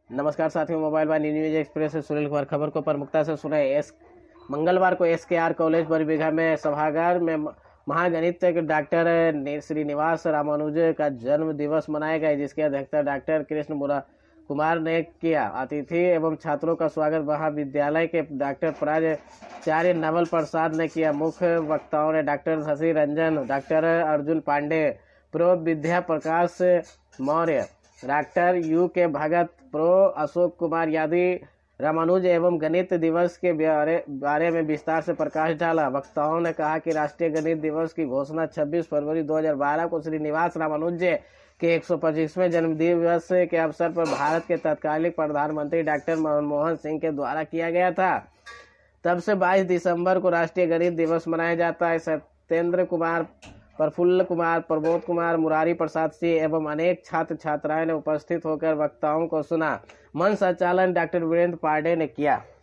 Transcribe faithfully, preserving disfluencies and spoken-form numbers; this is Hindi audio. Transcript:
नमस्कार साथियों, मोबाइल बाय न्यूज एक्सप्रेस से सुनील कुमार। खबर को प्रमुखता से सुने। एस मंगलवार को एस के आर कॉलेज बरबीघा में सभागार में महागणित डॉक्टर श्रीनिवास रामानुजन का जन्म दिवस मनाया गया, जिसकी अध्यक्षता डॉक्टर कृष्ण मुरा कुमार ने किया। अतिथि एवं छात्रों का स्वागत महाविद्यालय के डॉक्टर प्राचार्य नवल प्रसाद ने किया। मुख्य वक्ताओं ने doctor Shashi Ranjan, doctor Arjun Pandey, prof Vidya Prakash Maurya, doctor U K Bhagat, prof Ashok Kumar Yadav Ramanujan एवं गणित दिवस के बारे में विस्तार से प्रकाश डाला। वक्ताओं ने कहा कि राष्ट्रीय गणित दिवस की घोषणा छब्बीस फरवरी दो हज़ार बारह को श्रीनिवास रामानुजन के एक सौ पच्चीसवें जन्मदिवस के अवसर पर भारत के तत्कालीन प्रधानमंत्री डॉक्टर मनमोहन सिंह के द्वारा किया गया था। तब से बाईस दिसंबर को राष्ट्रीय गणित दिवस मनाया जाता है। सत्येंद्र कुमार, प्रफुल्ल कुमार, प्रबोध कुमार, मुरारी प्रसाद सिंह एवं अनेक छात्र छात्राएं ने उपस्थित होकर वक्ताओं को सुना। मंच संचालन डॉक्टर वीरेंद्र पांडे ने किया।